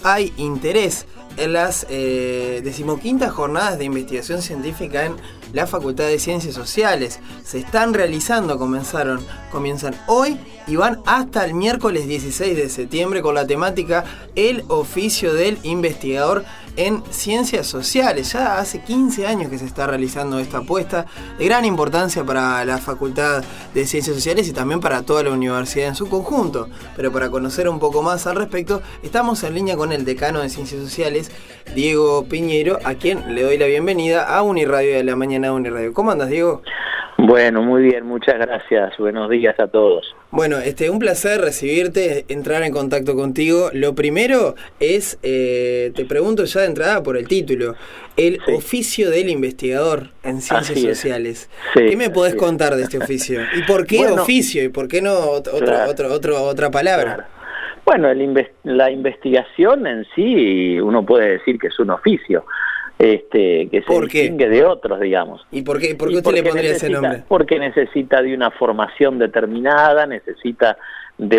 hay interés en las 15ª jornadas de investigación científica en la Facultad de Ciencias Sociales. Se están realizando, comienzan hoy y van hasta el miércoles 16 de septiembre con la temática El oficio del investigador en Ciencias Sociales. Ya hace 15 años que se está realizando esta apuesta de gran importancia para la Facultad de Ciencias Sociales y también para toda la universidad en su conjunto. Pero para conocer un poco más al respecto, estamos en línea con el decano de Ciencias Sociales, Diego Piñeiro, a quien le doy la bienvenida a Uniradio de la mañana de Uniradio. ¿Cómo andas, Diego? Bueno, muy bien, muchas gracias. Buenos días a todos. Bueno, un placer recibirte, entrar en contacto contigo. Lo primero es, te pregunto ya de entrada por el título, el oficio del investigador en Ciencias Sociales. Sí, ¿qué me podés contar de este oficio? ¿Y por qué oficio? ¿Y por qué no otra palabra? Claro. Bueno, la investigación en sí, uno puede decir que es un oficio. Que se distingue de otros, digamos. ¿Y por qué usted le pondría ese nombre? Porque necesita de una formación determinada, necesita de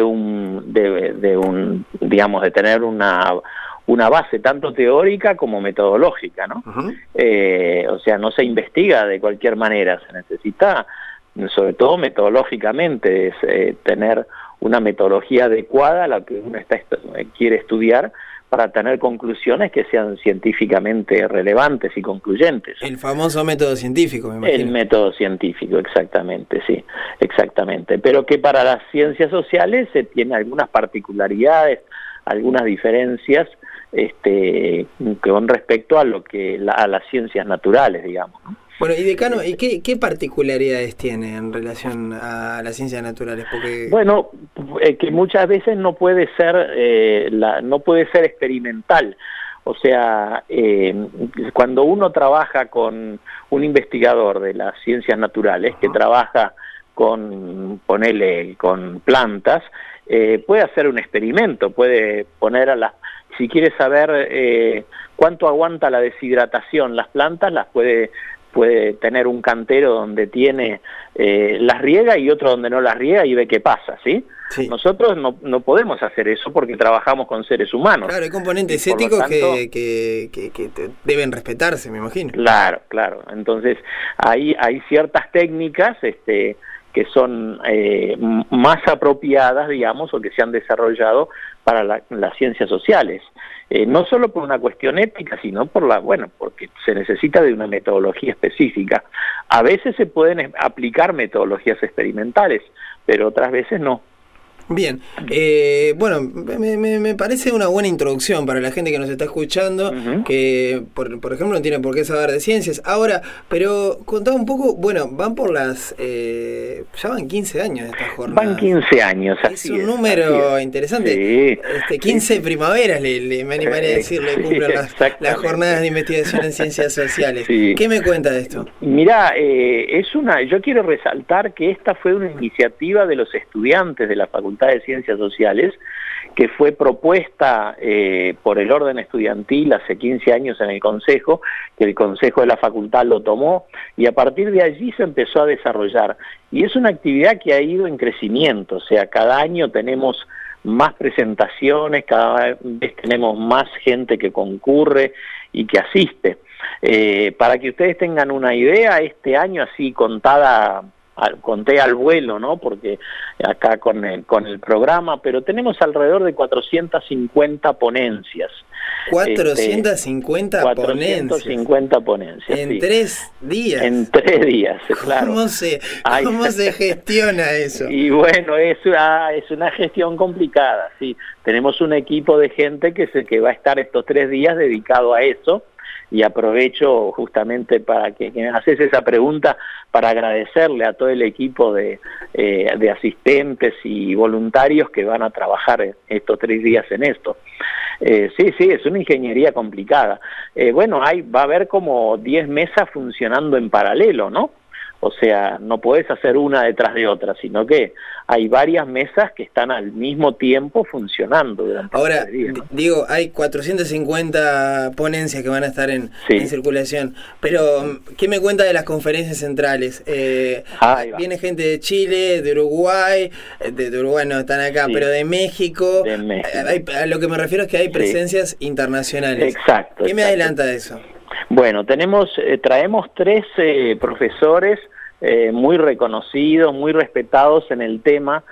tener una base tanto teórica como metodológica, ¿no? Uh-huh. O sea, no se investiga de cualquier manera, se necesita, sobre todo metodológicamente, tener una metodología adecuada a la que uno quiere estudiar, para tener conclusiones que sean científicamente relevantes y concluyentes. El famoso método científico, me imagino. El método científico, exactamente, sí, exactamente. Pero que para las ciencias sociales se tiene algunas particularidades, algunas diferencias con respecto a a las ciencias naturales, digamos, ¿no? Bueno, y decano, ¿y qué particularidades tiene en relación a las ciencias naturales? Porque... Bueno, que muchas veces no puede ser experimental. O sea, cuando uno trabaja con un investigador de las ciencias naturales, que trabaja con plantas, puede hacer un experimento, puede poner si quiere saber cuánto aguanta la deshidratación las plantas, puede tener un cantero donde tiene las riega y otro donde no las riega y ve qué pasa, ¿sí? Sí. Nosotros no podemos hacer eso porque trabajamos con seres humanos. Claro, hay componentes éticos que deben respetarse, me imagino. Claro. Entonces, hay ciertas técnicas que son más apropiadas, digamos, o que se han desarrollado para las ciencias sociales. No solo por una cuestión ética, sino porque se necesita de una metodología específica. A veces se pueden aplicar metodologías experimentales, pero otras veces no. Bien, bueno, me parece una buena introducción para la gente que nos está escuchando, uh-huh, que por ejemplo no tiene por qué saber de ciencias. Ahora, pero contá un poco, bueno, van por ya van 15 años de esta jornada. Van 15 años, es un número interesante. Sí. 15 primaveras, me animaría a decirle, cumplen las jornadas de investigación en ciencias sociales. Sí. ¿Qué me cuenta de esto? Mirá, yo quiero resaltar que esta fue una iniciativa de los estudiantes de la Facultad de Ciencias Sociales, que fue propuesta por el orden estudiantil hace 15 años en el Consejo, que el Consejo de la Facultad lo tomó, y a partir de allí se empezó a desarrollar. Y es una actividad que ha ido en crecimiento, o sea, cada año tenemos más presentaciones, cada vez tenemos más gente que concurre y que asiste. Para que ustedes tengan una idea, este año así conté al vuelo, ¿no? Porque acá con el programa, pero tenemos alrededor de 450 ponencias. 450 ponencias. 450 ponencias. En sí. 3 días. En 3 días, claro. ¿Cómo se gestiona eso? Y bueno, es una gestión complicada, sí. Tenemos un equipo de gente que va a estar estos 3 días dedicado a eso. Y aprovecho justamente para que me haces esa pregunta para agradecerle a todo el equipo de asistentes y voluntarios que van a trabajar estos 3 días en esto. Sí, es una ingeniería complicada. Va a haber como 10 mesas funcionando en paralelo, ¿no? O sea, no podés hacer una detrás de otra, sino que hay varias mesas que están al mismo tiempo funcionando durante Ahora, el día, ¿no? digo, hay 450 ponencias que van a estar en circulación, pero ¿qué me cuenta de las conferencias centrales? Viene gente de Chile, de Uruguay no están acá, pero de México. A lo que me refiero es que hay presencias internacionales. Exacto. ¿Qué me adelanta de eso? Bueno, traemos 3 profesores muy reconocidos, muy respetados en el tema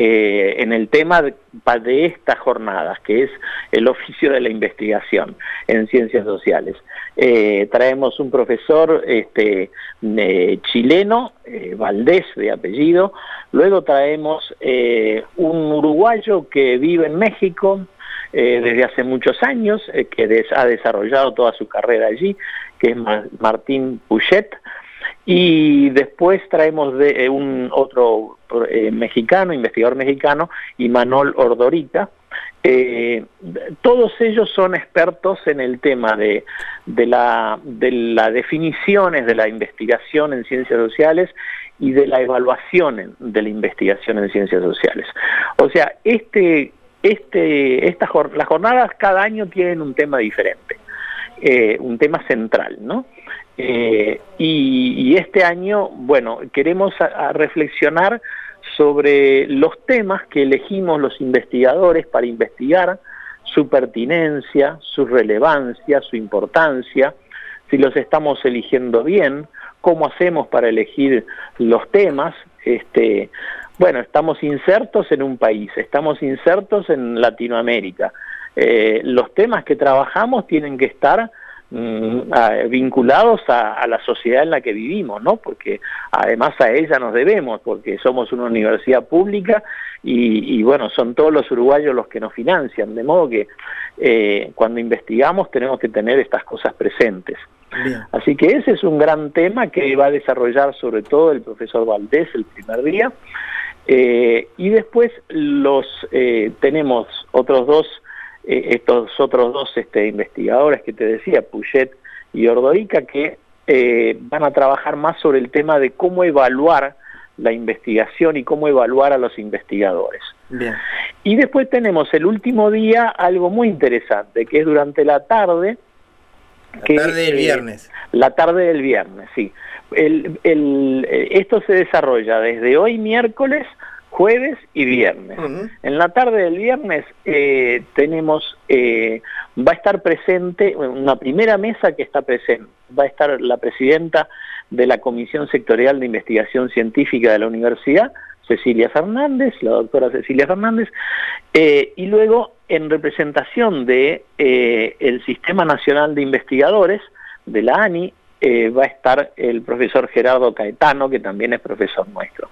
de estas jornadas, que es el oficio de la investigación en ciencias sociales. Traemos un profesor chileno, Valdés de apellido, luego traemos un uruguayo que vive en México desde hace muchos años, que ha desarrollado toda su carrera allí, que es Martín Puget. Y después traemos otro mexicano, investigador mexicano, Imanol Ordorica. Todos ellos son expertos en el tema de las definiciones de la investigación en ciencias sociales y de la evaluación de la investigación en ciencias sociales. O sea, las jornadas cada año tienen un tema diferente, un tema central, ¿no? Y este año, bueno, queremos reflexionar sobre los temas que elegimos los investigadores para investigar, su pertinencia, su relevancia, su importancia, si los estamos eligiendo bien, cómo hacemos para elegir los temas. Bueno, estamos insertos en un país, estamos insertos en Latinoamérica. Los temas que trabajamos tienen que estar vinculados a la sociedad en la que vivimos, ¿no? Porque además a ella nos debemos, porque somos una universidad pública y bueno, son todos los uruguayos los que nos financian, de modo que cuando investigamos tenemos que tener estas cosas presentes. Bien. Así que ese es un gran tema que va a desarrollar sobre todo el profesor Valdés el primer día, y después tenemos estos otros dos investigadores que te decía, Puget y Ordorica, que van a trabajar más sobre el tema de cómo evaluar la investigación y cómo evaluar a los investigadores. Bien. Y después tenemos el último día algo muy interesante, que es durante la tarde. La tarde del viernes. La tarde del viernes, sí. Esto se desarrolla desde hoy miércoles, jueves y viernes. En la tarde del viernes va a estar presente una primera mesa que está presente. Va a estar la presidenta de la Comisión Sectorial de Investigación Científica de la Universidad, Cecilia Fernández, la doctora Cecilia Fernández, y luego en representación de el Sistema Nacional de Investigadores de la ANI va a estar el profesor Gerardo Caetano, que también es profesor nuestro.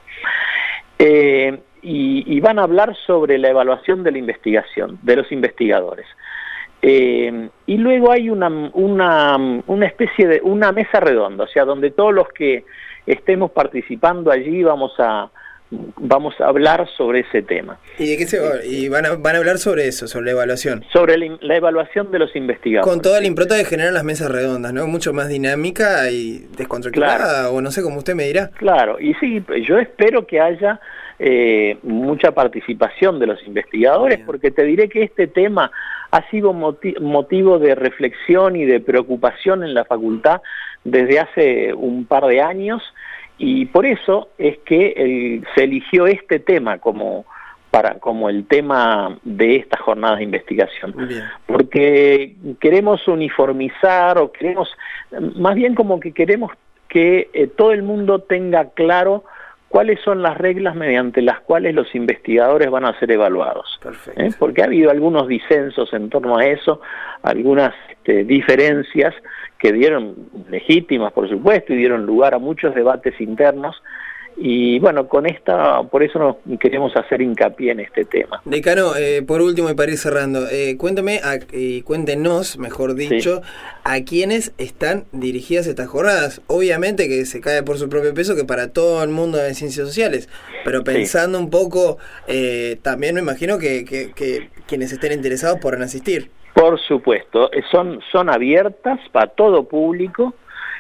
Y van a hablar sobre la evaluación de la investigación, de los investigadores. Y luego hay una especie de una mesa redonda, o sea, donde todos los que estemos participando allí vamos a hablar sobre ese tema. ¿Y de qué y van a hablar sobre eso, sobre la evaluación? Sobre la evaluación de los investigadores. Con toda la impronta que generan las mesas redondas, ¿no? Mucho más dinámica y descontracturada, claro. O no sé, como usted me dirá. Claro, y sí, yo espero que haya mucha participación de los investigadores, bien, porque te diré que este tema ha sido motivo de reflexión y de preocupación en la facultad desde hace un par de años, y por eso es que se eligió este tema como el tema de estas jornadas de investigación. Bien. Porque queremos uniformizar, o más bien como que queremos que todo el mundo tenga claro cuáles son las reglas mediante las cuales los investigadores van a ser evaluados. Perfecto. Porque ha habido algunos disensos en torno a eso, algunas diferencias que dieron, legítimas por supuesto, y dieron lugar a muchos debates internos. Y bueno, por eso nos queremos hacer hincapié en este tema. Decano, por último y para ir cerrando, cuéntenos, mejor dicho, sí, a quiénes están dirigidas estas jornadas. Obviamente que se cae por su propio peso que para todo el mundo de ciencias sociales, pero pensando un poco, también me imagino que quienes estén interesados podrán asistir. Por supuesto, son abiertas para todo público.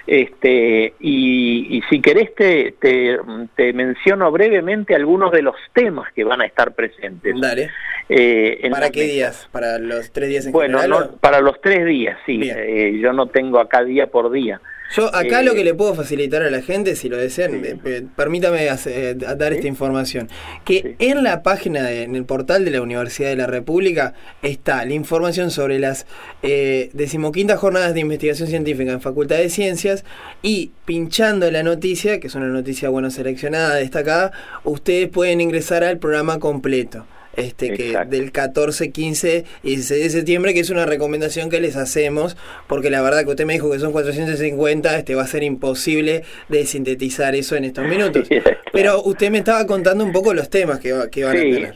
Y si querés te menciono brevemente algunos de los temas que van a estar presentes. Dale. ¿Para qué días? ¿Para los 3 días en general? Bueno, para los 3 días, sí. Yo no tengo acá día por día. Yo acá lo que le puedo facilitar a la gente, si lo desean, permítame dar esta información, que en la página, en el portal de la Universidad de la República, está la información sobre las 15ª jornadas de investigación científica en Facultad de Ciencias, y pinchando la noticia, que es una noticia seleccionada, destacada, ustedes pueden ingresar al programa completo. Que del 14, 15 y 16 de septiembre, que es una recomendación que les hacemos, porque la verdad que usted me dijo que son 450, va a ser imposible de sintetizar eso en estos minutos. Sí, claro. Pero usted me estaba contando un poco los temas que van a tener.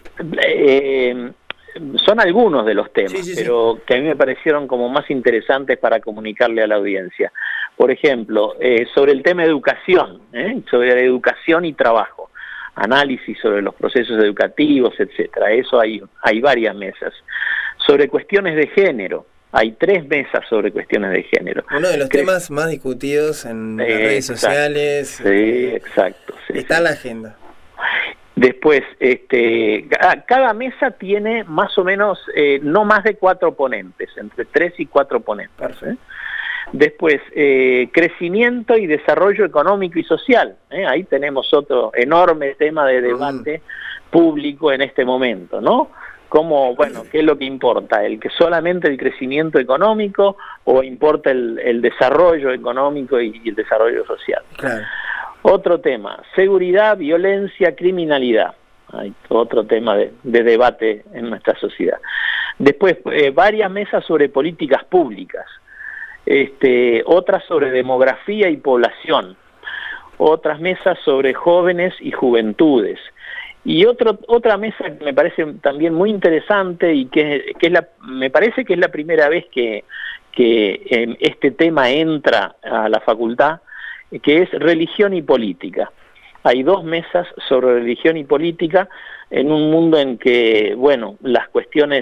Son algunos de los temas, pero que a mí me parecieron como más interesantes para comunicarle a la audiencia. Por ejemplo, sobre el tema educación, sobre educación y trabajo. Análisis sobre los procesos educativos, etcétera. Eso hay varias mesas. Sobre cuestiones de género, hay 3 mesas sobre cuestiones de género. Uno de los temas más discutidos en las redes sociales. Sí, exacto. Está en la agenda. Después, cada mesa tiene más o menos no más de 4 ponentes, entre 3 y 4 ponentes. Perfecto. Después, crecimiento y desarrollo económico y social. Ahí tenemos otro enorme tema de debate público en este momento, ¿no? ¿Qué es lo que importa? ¿Solamente el crecimiento económico o importa el desarrollo económico y el desarrollo social? Claro. Otro tema, seguridad, violencia, criminalidad. Hay otro tema de debate en nuestra sociedad. Después, varias mesas sobre políticas públicas. Otras sobre demografía y población, otras mesas sobre jóvenes y juventudes, y otra mesa que me parece también muy interesante y me parece que es la primera vez que este tema entra a la facultad, que es religión y política. Hay 2 mesas sobre religión y política en un mundo en que, las cuestiones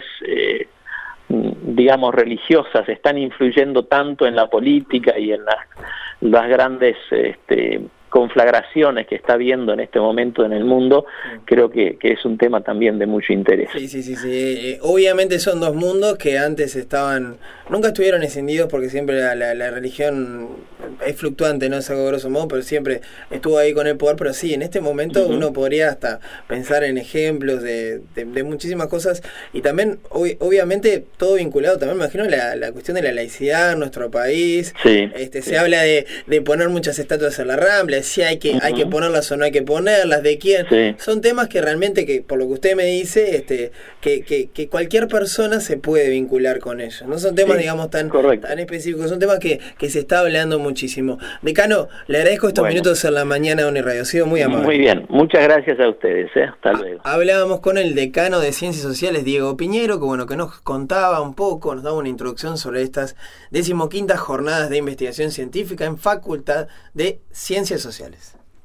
religiosas están influyendo tanto en la política y en las grandes conflagraciones que está habiendo en este momento en el mundo. Creo que es un tema también de mucho interés. Sí. Obviamente son 2 mundos que antes nunca estuvieron escindidos, porque siempre la religión es fluctuante, no es algo grosso modo, pero siempre estuvo ahí con el poder. Pero sí, en este momento uno podría hasta pensar en ejemplos de muchísimas cosas, y también obviamente todo vinculado también, me imagino, la cuestión de la laicidad en nuestro país. Se habla de poner muchas estatuas en la Rambla, si hay que ponerlas o no hay que ponerlas, de quién. Son temas que realmente, que por lo que usted me dice, que cualquier persona se puede vincular con ellos. No son temas, tan específicos, son temas que se está hablando muchísimo. Decano, le agradezco estos minutos en la mañana de Uniradio, ha sido muy amable. Muy bien, muchas gracias a ustedes, hasta luego. Hablábamos con el decano de Ciencias Sociales, Diego Piñero, que nos contaba un poco, nos daba una introducción sobre estas 15ª jornadas de investigación científica en Facultad de Ciencias Sociales.